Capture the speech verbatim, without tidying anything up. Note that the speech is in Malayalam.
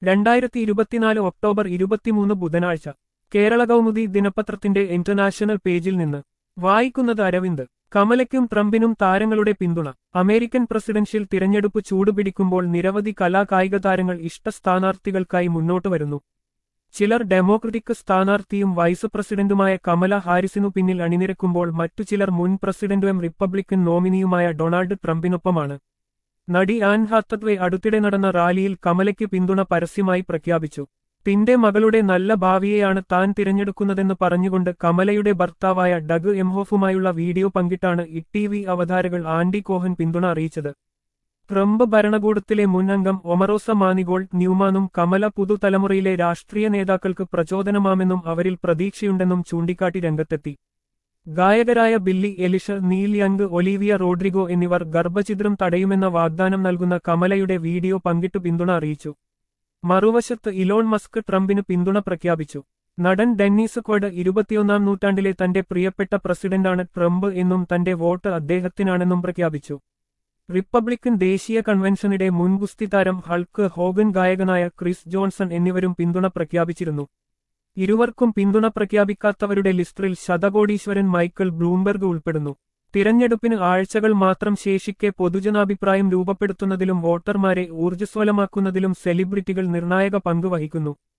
രണ്ടായിരത്തി ഇരുപത്തിനാല് ഒക്ടോബർ ഇരുപത്തിമൂന്ന് ബുധനാഴ്ച കേരള കൗമുദി ദിനപത്രത്തിന്റെ ഇന്റർനാഷണൽ പേജിൽ നിന്ന് വായിക്കുന്നത് അരവിന്ദ്. കമലയ്ക്കും ട്രംപിനും താരങ്ങളുടെ പിന്തുണ. അമേരിക്കൻ പ്രസിഡൻഷ്യൽ തിരഞ്ഞെടുപ്പ് ചൂടുപിടിക്കുമ്പോൾ നിരവധി കലാകായിക താരങ്ങൾ ഇഷ്ട സ്ഥാനാർത്ഥികൾക്കായി മുന്നോട്ടു വരുന്നു. ചിലർ ഡെമോക്രറ്റിക് സ്ഥാനാർത്ഥിയും വൈസ് പ്രസിഡന്റുമായ കമല ഹാരിസിനു പിന്നിൽ അണിനിരക്കുമ്പോൾ മറ്റു ചിലർ മുൻ പ്രസിഡന്റും റിപ്പബ്ലിക്കൻ നോമിനിയുമായ ഡൊണാൾഡ് ട്രംപിനൊപ്പമാണ്. നടി ആൻ ഹാത്തവേ അടുത്തിടെ നടന്ന റാലിയിൽ കമലയ്ക്ക് പിന്തുണ പരസ്യമായി പ്രഖ്യാപിച്ചു. തന്റെ മകളുടെ നല്ല ഭാവിയെയാണ് താൻ തിരഞ്ഞെടുക്കുന്നതെന്ന് പറഞ്ഞുകൊണ്ട് കമലയുടെ ഭർത്താവായ ഡഗ് എംഹോഫുമായുള്ള വീഡിയോ പങ്കിട്ടാണ് ഇ ടി വി അവതാരകൾ ആൻഡി കോഹൻ പിന്തുണ അറിയിച്ചത്. ട്രംപ് ഭരണകൂടത്തിലെ മുൻ അംഗം ഒമറോസ മാനിഗോൾഡ് ന്യൂമാനും കമല പുതുതലമുറയിലെ രാഷ്ട്രീയ നേതാക്കൾക്ക് പ്രചോദനമാമെന്നും അവരിൽ പ്രതീക്ഷയുണ്ടെന്നും ചൂണ്ടിക്കാട്ടി രംഗത്തെത്തി. ഗായകരായ Billie Eilish, Neil Young, Olivia Rodrigo എന്നിവർ ഗർഭഛിദ്രം തടയുമെന്ന വാഗ്ദാനം നൽകുന്ന കമലയുടെ വീഡിയോ പങ്കിട്ടു പിന്തുണ അറിയിച്ചു. മറുവശത്ത് ഇലോൺ മസ്ക് ട്രംപിന് പിന്തുണ പ്രഖ്യാപിച്ചു. നടൻ ഡെന്നീസ് ക്വഡ് ഇരുപത്തിയൊന്നാം നൂറ്റാണ്ടിലെ തന്റെ പ്രിയപ്പെട്ട പ്രസിഡന്റാണ് ട്രംപ് എന്നും തന്റെ വോട്ട് അദ്ദേഹത്തിനാണെന്നും പ്രഖ്യാപിച്ചു. റിപ്പബ്ലിക്കൻ ദേശീയ കൺവെൻഷനിടെ മുൻ ഗുസ്തി താരം ഹൾക്ക് ഹോഗൻ, ഗായകനായ ക്രിസ് ജോൺസൺ എന്നിവരും പിന്തുണ പ്രഖ്യാപിച്ചിരുന്നു. ഇരുവർക്കും പിന്തുണ പ്രഖ്യാപിക്കാത്തവരുടെ ലിസ്റ്റിൽ ശതകോടീശ്വരൻ മൈക്കൽ ബ്ലൂംബെർഗ് ഉൾപ്പെടുന്നു. തിരഞ്ഞെടുപ്പിന് ആഴ്ചകൾ മാത്രം ശേഷിക്കെ പൊതുജനാഭിപ്രായം രൂപപ്പെടുത്തുന്നതിലും വോട്ടർമാരെ ഊർജ്ജസ്വലമാക്കുന്നതിലും സെലിബ്രിറ്റികൾ നിർണായക പങ്ക് വഹിക്കുന്നു.